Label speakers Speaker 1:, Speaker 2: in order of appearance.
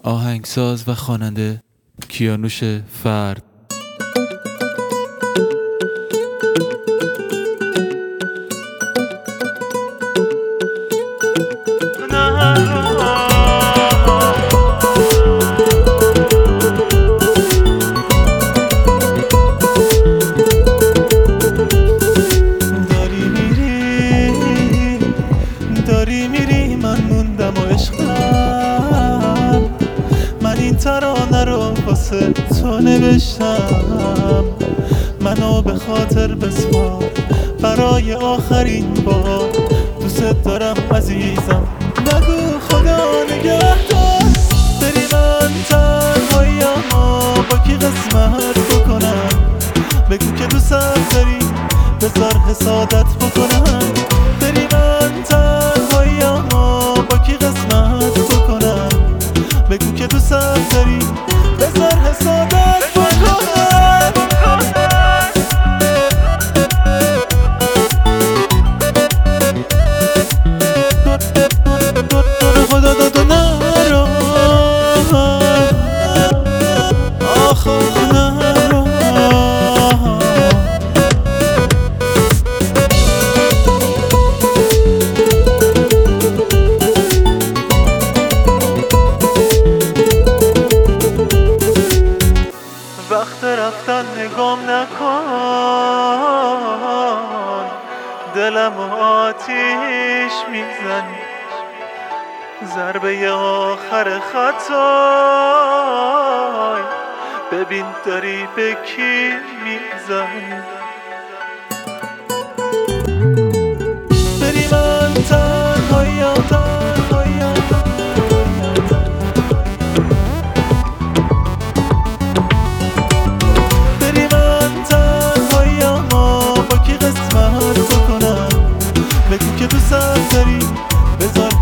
Speaker 1: آهنگساز و خواننده کیانوش فرد.
Speaker 2: داری میری من موندم و عشقم، من این ترانه رو واسه تو نوشتم. منو به خاطر بسپار برای آخرین بار، دوست دارم عزیزم. نگو خدا نگهدار، بری من تنهایی اما با کی قسمت بکنم. بگو که دوستم داری بذار حسادت بکنم. بری من تنهایی اما با کی قسمت بکنم. بگو که دوستم داری بذار حسادت بکنم. خدا داد نرو آخه نرو. وقت رفتن نگام نکن، دلم آتیش میزنی. ضربه آخر خطای ببین داری به کی میزنی. بری من تنهاییم، بری من تنهاییم با کی قسمت بکنم. بگو که دوستم داری بذار